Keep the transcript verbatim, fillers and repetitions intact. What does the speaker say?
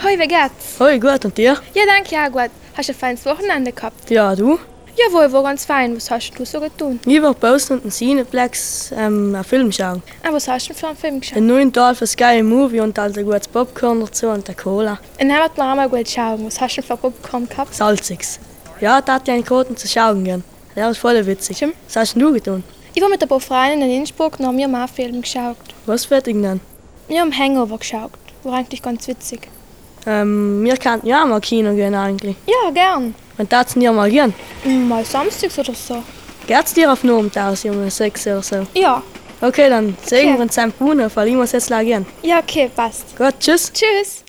Hoi, wie geht's? Hoi, gut, und dir? Ja, danke, ja gut. Hast du ein feines Wochenende gehabt? Ja, du? Jawohl, war ganz fein. Was hast du so getan? Ich war bei uns und in Cineplex ähm, einen Film schauen. Ah, was hast du denn für einen Film geschaut? Einen neuen Teil für Sky Movie und halt ein gutes Popcorn dazu und eine Cola. Und dann wird man auch mal gut schauen. Was hast du denn für Popcorn gehabt? Salziges. Ja, da hatte ich einen Koten zu schauen gehen. Der ist voll witzig. Was hast denn du getan? Ich war mit ein paar Freunden in Innsbruck und haben mir mal einen Film geschaut. Was fertig denn? Wir haben Hangover geschaut. War eigentlich ganz witzig. Ähm, wir könnten ja auch mal Kino gehen eigentlich. Ja, gern. Und da ja mal gehen. Mal samstags oder so. Geht's dir auf Nachmittag um sechs oder so? Ja. Okay, dann sehen Okay. wir uns zusammen, weil ich muss jetzt gehen. Ja, okay, passt. Gut, tschüss. Tschüss.